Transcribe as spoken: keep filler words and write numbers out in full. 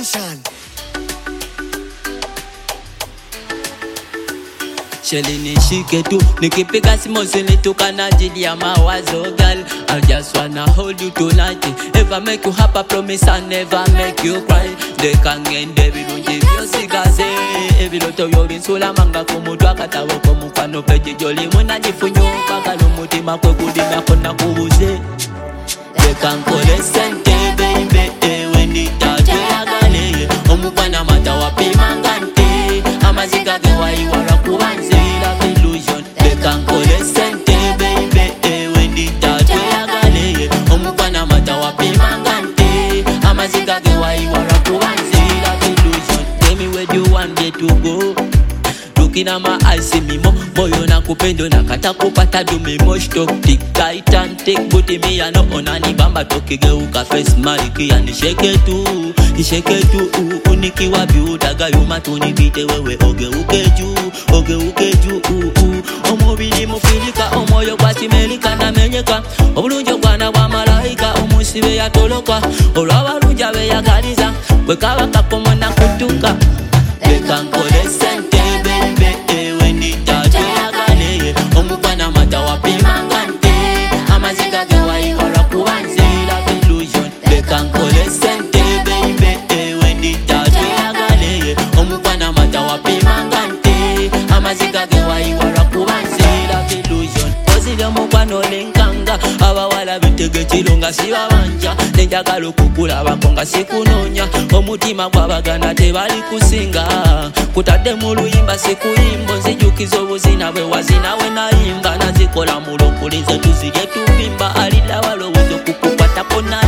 Attention. Sheli nishike tu, nikipiga simu usinitukana ajili ya mawazo girl. I just wanna hold you tonight. Ever make you happy, promise I never make you cry. They can't get David unjivyo sigaze. Evi loto yori nsula manga kumutu akatawo kumufano peji joli muna jifunyo kaka lumutima kwe kudimya kona kubuze. They can't call it sente baby. When it touch we agale omukwana mata wapi mangante. Amaziga gewa iwara kubanze la illusion. They can't call it sente baby. When it touch we agale omukwana mata wapi mangante. Amaziga gewa iwara kubanze la illusion. Tell me where you want me to go. Looking at my eyes, see me mo moyo na kupendo na kata kupata do me mosh talk tick tight and take booty me ya no onani bamba tokige uka face mariki ya nisheke tu nisheke tu uniki wa biudaga yuma tunibite wewe oge ukeju oge ukeju omubili mufilika omoyo kwa simelika na menyeka obulunjo bwana bwa malaika omusibe yatoloka olwabalunja be yakaliza bwe kaba kapomo na kutuka bekankole sente baby when it touch we agale omukwana mata wapi mangante amaziga gewa iwara kubanze la illusion bekankole sente baby when it touch we agale omukwana mata wapi mangante amaziga gewa iwara kubanze la illusion ozile mukwano lenkanga abawala bitege chilonga sibabanja nenjagala okukula bakonga sikunonya omutima gwabagana tebali kusinga kutadde mu luyimba sikuyimbo nzijukiza obuzina bwe wazina we nayimba nazikola mulokulize tuzirye tuvimba alida walowooza okukukwatako na